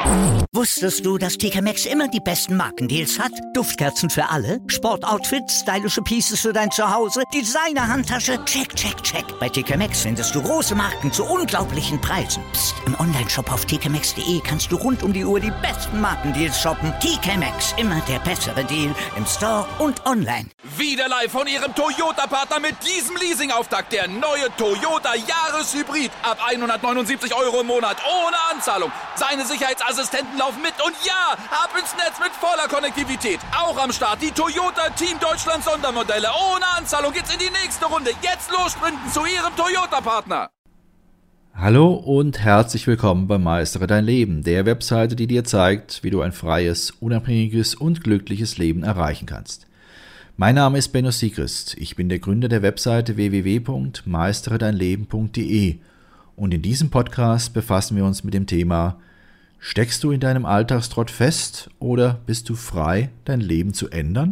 Wusstest du, dass TK Maxx immer die besten Markendeals hat? Duftkerzen für alle, Sportoutfits, stylische Pieces für dein Zuhause, Designer-Handtasche, check, check, check. Bei TK Maxx findest du große Marken zu unglaublichen Preisen. Psst. Im Onlineshop auf tkmaxx.de kannst du rund um die Uhr die besten Markendeals shoppen. TK Maxx, immer der bessere Deal im Store und online. Wieder live von Ihrem Toyota-Partner mit diesem Leasing-Auftakt. Der neue Toyota Jahreshybrid. Ab 179 € im Monat. Ohne Anzahlung. Seine Sicherheitsassistenten laufen mit. Und ja, ab ins Netz mit voller Konnektivität. Auch am Start die Toyota Team Deutschland Sondermodelle. Ohne Anzahlung geht's in die nächste Runde. Jetzt los sprinten zu Ihrem Toyota-Partner. Hallo und herzlich willkommen bei Meistere dein Leben, der Webseite, die dir zeigt, wie du ein freies, unabhängiges und glückliches Leben erreichen kannst. Mein Name ist Benno Siegrist, ich bin der Gründer der Webseite www.meisteredeinleben.de und in diesem Podcast befassen wir uns mit dem Thema: Steckst du in deinem Alltagstrott fest oder bist du frei, dein Leben zu ändern?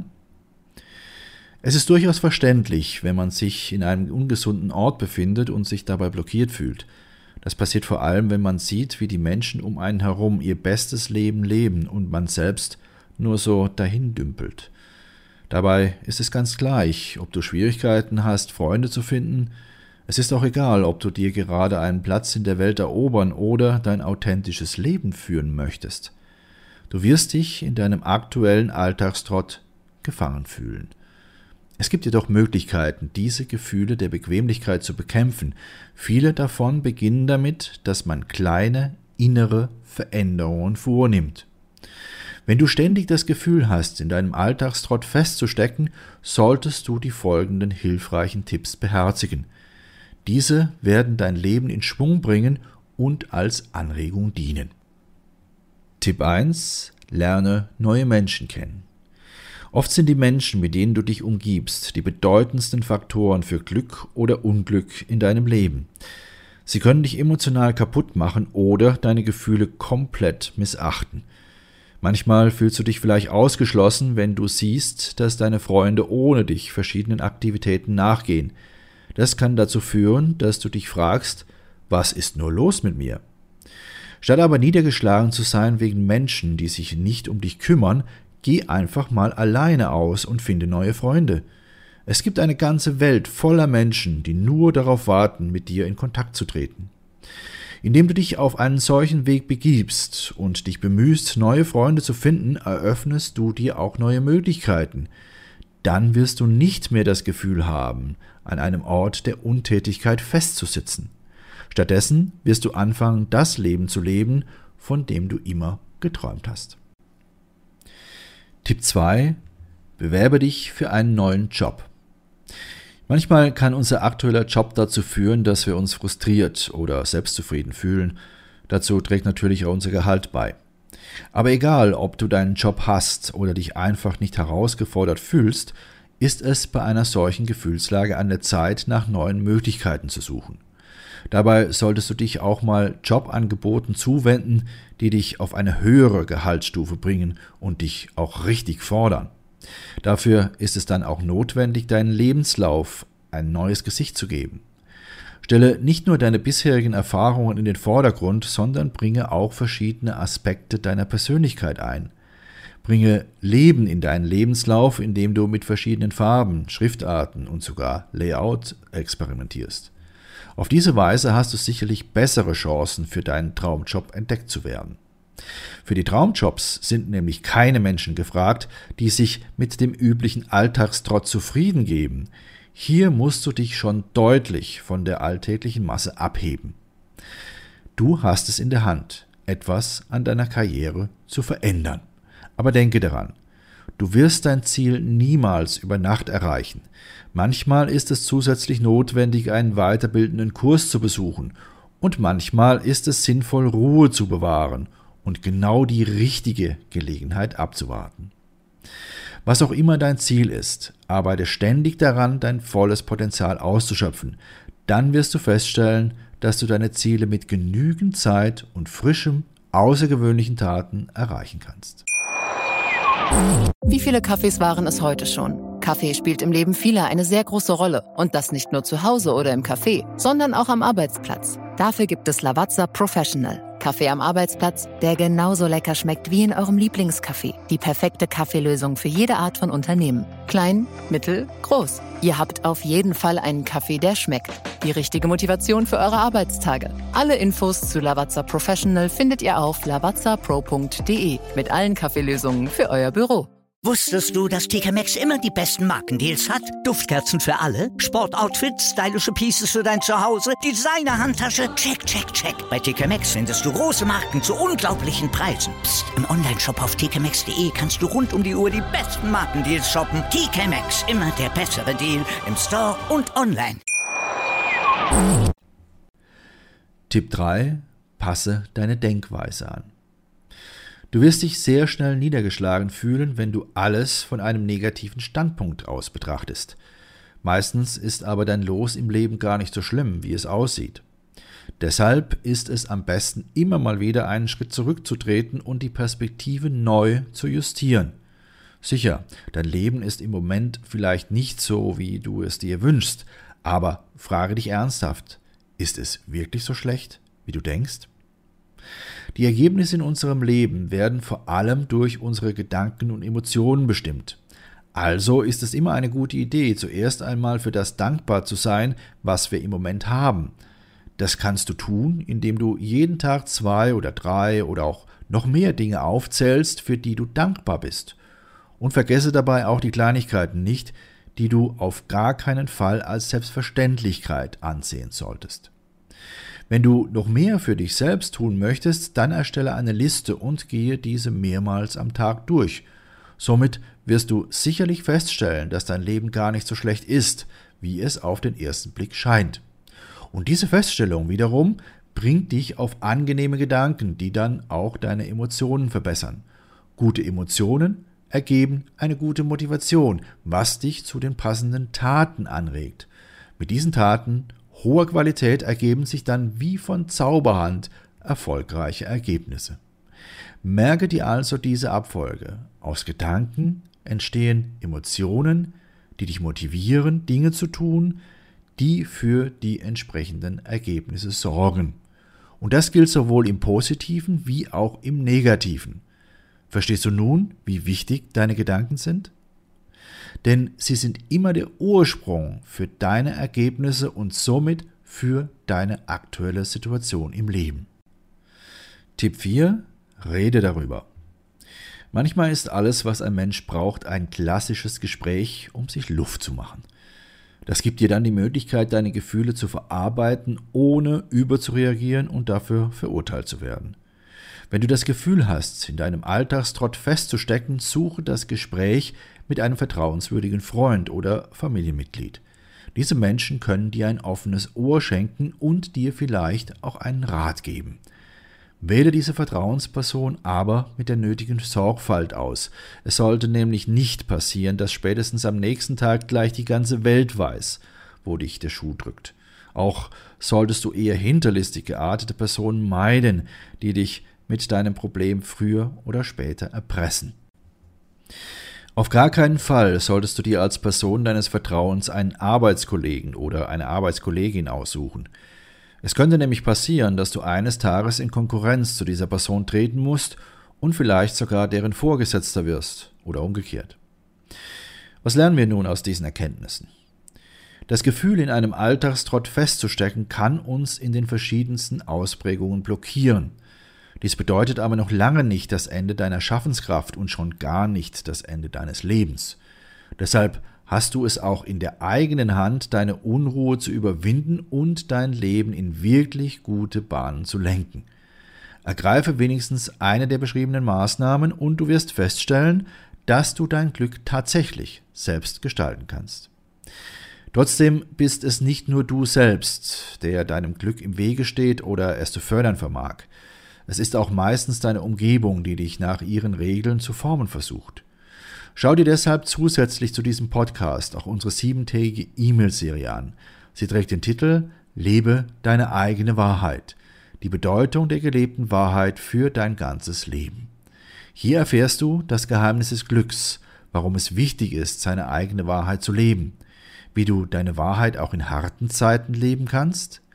Es ist durchaus verständlich, wenn man sich in einem ungesunden Ort befindet und sich dabei blockiert fühlt. Das passiert vor allem, wenn man sieht, wie die Menschen um einen herum ihr bestes Leben leben und man selbst nur so dahin dümpelt. Dabei ist es ganz gleich, ob du Schwierigkeiten hast, Freunde zu finden. Es ist auch egal, ob du dir gerade einen Platz in der Welt erobern oder dein authentisches Leben führen möchtest. Du wirst dich in deinem aktuellen Alltagstrott gefangen fühlen. Es gibt jedoch Möglichkeiten, diese Gefühle der Bequemlichkeit zu bekämpfen. Viele davon beginnen damit, dass man kleine innere Veränderungen vornimmt. Wenn du ständig das Gefühl hast, in deinem Alltagstrott festzustecken, solltest du die folgenden hilfreichen Tipps beherzigen. Diese werden dein Leben in Schwung bringen und als Anregung dienen. Tipp 1: Lerne neue Menschen kennen. Oft sind die Menschen, mit denen du dich umgibst, die bedeutendsten Faktoren für Glück oder Unglück in deinem Leben. Sie können dich emotional kaputt machen oder deine Gefühle komplett missachten. Manchmal fühlst du dich vielleicht ausgeschlossen, wenn du siehst, dass deine Freunde ohne dich verschiedenen Aktivitäten nachgehen. Das kann dazu führen, dass du dich fragst: Was ist nur los mit mir? Statt aber niedergeschlagen zu sein wegen Menschen, die sich nicht um dich kümmern, geh einfach mal alleine aus und finde neue Freunde. Es gibt eine ganze Welt voller Menschen, die nur darauf warten, mit dir in Kontakt zu treten. Indem du dich auf einen solchen Weg begibst und dich bemühst, neue Freunde zu finden, eröffnest du dir auch neue Möglichkeiten. Dann wirst du nicht mehr das Gefühl haben, an einem Ort der Untätigkeit festzusitzen. Stattdessen wirst du anfangen, das Leben zu leben, von dem du immer geträumt hast. Tipp 2: Bewerbe dich für einen neuen Job. Manchmal kann unser aktueller Job dazu führen, dass wir uns frustriert oder selbstzufrieden fühlen. Dazu trägt natürlich auch unser Gehalt bei. Aber egal, ob du deinen Job hast oder dich einfach nicht herausgefordert fühlst, ist es bei einer solchen Gefühlslage an der Zeit, nach neuen Möglichkeiten zu suchen. Dabei solltest du dich auch mal Jobangeboten zuwenden, die dich auf eine höhere Gehaltsstufe bringen und dich auch richtig fordern. Dafür ist es dann auch notwendig, deinen Lebenslauf ein neues Gesicht zu geben. Stelle nicht nur deine bisherigen Erfahrungen in den Vordergrund, sondern bringe auch verschiedene Aspekte deiner Persönlichkeit ein. Bringe Leben in deinen Lebenslauf, indem du mit verschiedenen Farben, Schriftarten und sogar Layout experimentierst. Auf diese Weise hast du sicherlich bessere Chancen, für deinen Traumjob entdeckt zu werden. Für die Traumjobs sind nämlich keine Menschen gefragt, die sich mit dem üblichen Alltagstrott zufrieden geben. Hier musst du dich schon deutlich von der alltäglichen Masse abheben. Du hast es in der Hand, etwas an deiner Karriere zu verändern. Aber denke daran, du wirst dein Ziel niemals über Nacht erreichen. Manchmal ist es zusätzlich notwendig, einen weiterbildenden Kurs zu besuchen, und manchmal ist es sinnvoll, Ruhe zu bewahren und genau die richtige Gelegenheit abzuwarten. Was auch immer dein Ziel ist, arbeite ständig daran, dein volles Potenzial auszuschöpfen. Dann wirst du feststellen, dass du deine Ziele mit genügend Zeit und frischem, außergewöhnlichen Taten erreichen kannst. Wie viele Kaffees waren es heute schon? Kaffee spielt im Leben vieler eine sehr große Rolle. Und das nicht nur zu Hause oder im Café, sondern auch am Arbeitsplatz. Dafür gibt es Lavazza Professional. Kaffee am Arbeitsplatz, der genauso lecker schmeckt wie in eurem Lieblingscafé. Die perfekte Kaffeelösung für jede Art von Unternehmen. Klein, mittel, groß. Ihr habt auf jeden Fall einen Kaffee, der schmeckt. Die richtige Motivation für eure Arbeitstage. Alle Infos zu Lavazza Professional findet ihr auf lavazzapro.de mit allen Kaffeelösungen für euer Büro. Wusstest du, dass TK Maxx immer die besten Markendeals hat? Duftkerzen für alle, Sportoutfits, stylische Pieces für dein Zuhause, Designer-Handtasche, check, check, check. Bei TK Maxx findest du große Marken zu unglaublichen Preisen. Psst. Im Onlineshop auf tkmaxx.de kannst du rund um die Uhr die besten Markendeals shoppen. TK Maxx, immer der bessere Deal im Store und online. Tipp 3. Passe deine Denkweise an. Du wirst dich sehr schnell niedergeschlagen fühlen, wenn du alles von einem negativen Standpunkt aus betrachtest. Meistens ist aber dein Los im Leben gar nicht so schlimm, wie es aussieht. Deshalb ist es am besten, immer mal wieder einen Schritt zurückzutreten und die Perspektive neu zu justieren. Sicher, dein Leben ist im Moment vielleicht nicht so, wie du es dir wünschst, aber frage dich ernsthaft, ist es wirklich so schlecht, wie du denkst? Die Ergebnisse in unserem Leben werden vor allem durch unsere Gedanken und Emotionen bestimmt. Also ist es immer eine gute Idee, zuerst einmal für das dankbar zu sein, was wir im Moment haben. Das kannst du tun, indem du jeden Tag 2 oder 3 oder auch noch mehr Dinge aufzählst, für die du dankbar bist. Und vergesse dabei auch die Kleinigkeiten nicht, die du auf gar keinen Fall als Selbstverständlichkeit ansehen solltest. Wenn du noch mehr für dich selbst tun möchtest, dann erstelle eine Liste und gehe diese mehrmals am Tag durch. Somit wirst du sicherlich feststellen, dass dein Leben gar nicht so schlecht ist, wie es auf den ersten Blick scheint. Und diese Feststellung wiederum bringt dich auf angenehme Gedanken, die dann auch deine Emotionen verbessern. Gute Emotionen ergeben eine gute Motivation, was dich zu den passenden Taten anregt. Mit diesen Taten hoher Qualität ergeben sich dann wie von Zauberhand erfolgreiche Ergebnisse. Merke dir also diese Abfolge. Aus Gedanken entstehen Emotionen, die dich motivieren, Dinge zu tun, die für die entsprechenden Ergebnisse sorgen. Und das gilt sowohl im Positiven wie auch im Negativen. Verstehst du nun, wie wichtig deine Gedanken sind? Denn sie sind immer der Ursprung für deine Ergebnisse und somit für deine aktuelle Situation im Leben. Tipp 4. Rede darüber. Manchmal ist alles, was ein Mensch braucht, ein klassisches Gespräch, um sich Luft zu machen. Das gibt dir dann die Möglichkeit, deine Gefühle zu verarbeiten, ohne überzureagieren und dafür verurteilt zu werden. Wenn du das Gefühl hast, in deinem Alltagstrott festzustecken, suche das Gespräch mit einem vertrauenswürdigen Freund oder Familienmitglied. Diese Menschen können dir ein offenes Ohr schenken und dir vielleicht auch einen Rat geben. Wähle diese Vertrauensperson aber mit der nötigen Sorgfalt aus. Es sollte nämlich nicht passieren, dass spätestens am nächsten Tag gleich die ganze Welt weiß, wo dich der Schuh drückt. Auch solltest du eher hinterlistig geartete Personen meiden, die dich mit deinem Problem früher oder später erpressen. Auf gar keinen Fall solltest du dir als Person deines Vertrauens einen Arbeitskollegen oder eine Arbeitskollegin aussuchen. Es könnte nämlich passieren, dass du eines Tages in Konkurrenz zu dieser Person treten musst und vielleicht sogar deren Vorgesetzter wirst oder umgekehrt. Was lernen wir nun aus diesen Erkenntnissen? Das Gefühl, in einem Alltagstrott festzustecken, kann uns in den verschiedensten Ausprägungen blockieren. Dies bedeutet aber noch lange nicht das Ende deiner Schaffenskraft und schon gar nicht das Ende deines Lebens. Deshalb hast du es auch in der eigenen Hand, deine Unruhe zu überwinden und dein Leben in wirklich gute Bahnen zu lenken. Ergreife wenigstens eine der beschriebenen Maßnahmen und du wirst feststellen, dass du dein Glück tatsächlich selbst gestalten kannst. Trotzdem bist es nicht nur du selbst, der deinem Glück im Wege steht oder es zu fördern vermag. Es ist auch meistens deine Umgebung, die dich nach ihren Regeln zu formen versucht. Schau dir deshalb zusätzlich zu diesem Podcast auch unsere 7-tägige E-Mail-Serie an. Sie trägt den Titel »Lebe deine eigene Wahrheit«, die Bedeutung der gelebten Wahrheit für dein ganzes Leben. Hier erfährst du das Geheimnis des Glücks, warum es wichtig ist, seine eigene Wahrheit zu leben, wie du deine Wahrheit auch in harten Zeiten leben kannst,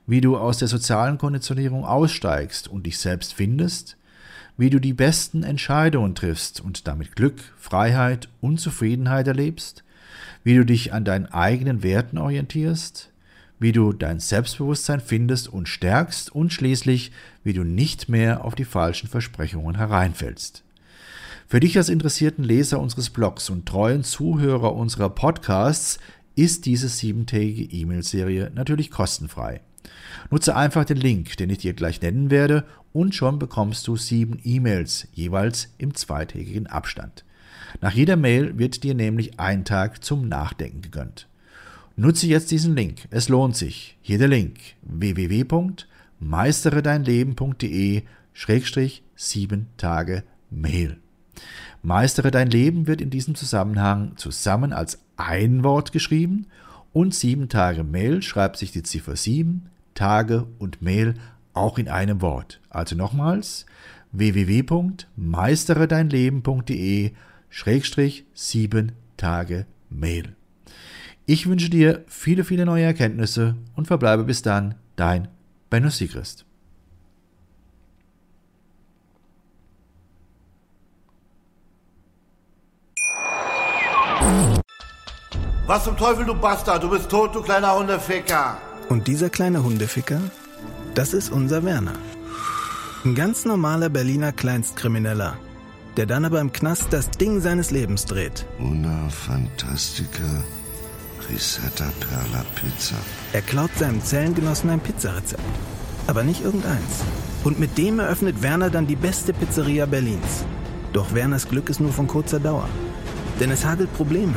wie du aus der sozialen Konditionierung aussteigst und dich selbst findest, wie du die besten Entscheidungen triffst und damit Glück, Freiheit und Zufriedenheit erlebst, wie du dich an deinen eigenen Werten orientierst, wie du dein Selbstbewusstsein findest und stärkst und schließlich, wie du nicht mehr auf die falschen Versprechungen hereinfällst. Für dich als interessierten Leser unseres Blogs und treuen Zuhörer unserer Podcasts ist diese 7-tägige E-Mail-Serie natürlich kostenfrei. Nutze einfach den Link, den ich dir gleich nennen werde, und schon bekommst du 7 E-Mails, jeweils im 2-tägigen Abstand. Nach jeder Mail wird dir nämlich ein Tag zum Nachdenken gegönnt. Nutze jetzt diesen Link, es lohnt sich. Hier der Link: www.meisteredeinleben.de/7-Tage-Mail. Meistere dein Leben wird in diesem Zusammenhang zusammen als ein Wort geschrieben und 7 Tage Mail schreibt sich die Ziffer 7, Tage und Mail auch in einem Wort. Also nochmals www.meisteredeinleben.de/7-Tage-Mail. Ich wünsche dir viele, viele neue Erkenntnisse und verbleibe bis dann dein Benno Siegrist. Was zum Teufel, du Bastard? Du bist tot, du kleiner Hundeficker. Und dieser kleine Hundeficker, das ist unser Werner. Ein ganz normaler Berliner Kleinstkrimineller, der dann aber im Knast das Ding seines Lebens dreht. Una Fantastica Risetta Perla Pizza. Er klaut seinem Zellengenossen ein Pizzarezept, aber nicht irgendeins. Und mit dem eröffnet Werner dann die beste Pizzeria Berlins. Doch Werners Glück ist nur von kurzer Dauer, denn es hagelt Probleme.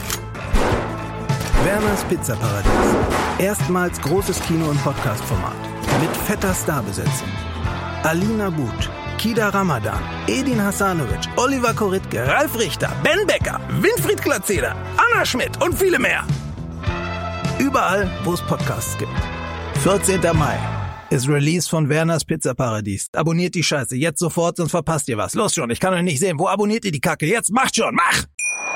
Werners Pizzaparadies. Erstmals großes Kino- und Podcast-Format. Mit fetter Starbesetzung. Alina But, Kida Ramadan, Edin Hasanovic, Oliver Koritke, Ralf Richter, Ben Becker, Winfried Glatzeder, Anna Schmidt und viele mehr. Überall, wo es Podcasts gibt. 14. Mai ist Release von Werners Pizzaparadies. Abonniert die Scheiße jetzt sofort, sonst verpasst ihr was. Los schon, ich kann euch nicht sehen. Wo abonniert ihr die Kacke? Jetzt macht schon, mach!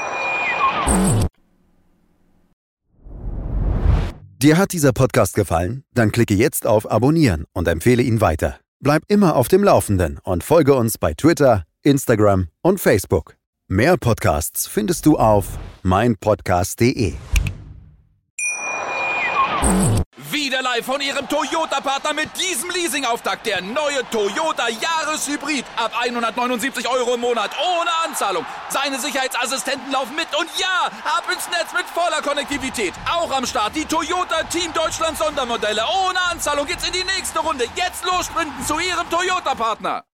Dir hat dieser Podcast gefallen? Dann klicke jetzt auf Abonnieren und empfehle ihn weiter. Bleib immer auf dem Laufenden und folge uns bei Twitter, Instagram und Facebook. Mehr Podcasts findest du auf meinpodcast.de. Wieder live von Ihrem Toyota-Partner mit diesem Leasing-Auftakt. Der neue Toyota Jahreshybrid. Ab 179 € im Monat. Ohne Anzahlung. Seine Sicherheitsassistenten laufen mit. Und ja, ab ins Netz mit voller Konnektivität. Auch am Start die Toyota Team Deutschland Sondermodelle. Ohne Anzahlung geht's in die nächste Runde. Jetzt los sprinten zu Ihrem Toyota-Partner.